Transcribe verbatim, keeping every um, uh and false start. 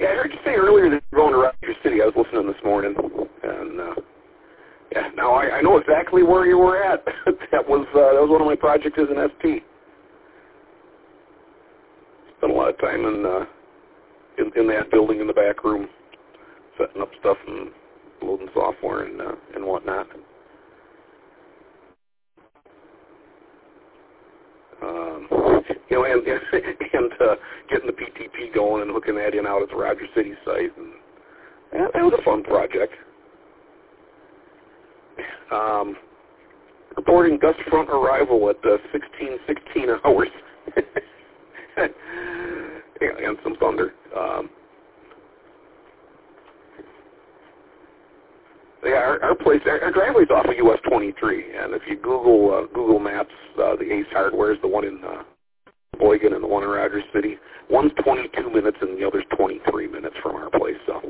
yeah, I heard you say earlier that you're going to Rogers City. I was listening this morning, and uh, yeah, now I, I know exactly where you were at. that was uh, that was one of my projects as an S T. Spent a lot of time in, uh, in in that building in the back room, setting up stuff and loading software and uh, and whatnot. Um, you know, and and uh, getting the P T P going and hooking that in out at the Rogers City site, and yeah, that was a fun project. Um, reporting gust front arrival at uh, sixteen sixteen hours, yeah, and some thunder. Um, yeah, our, our place, our, our driveway's off of U S twenty-three, and if you Google uh, Google Maps, uh, the Ace Hardware is the one in uh, Boygan and the one in Rogers City. One's twenty-two minutes and the other's twenty-three minutes from our place. So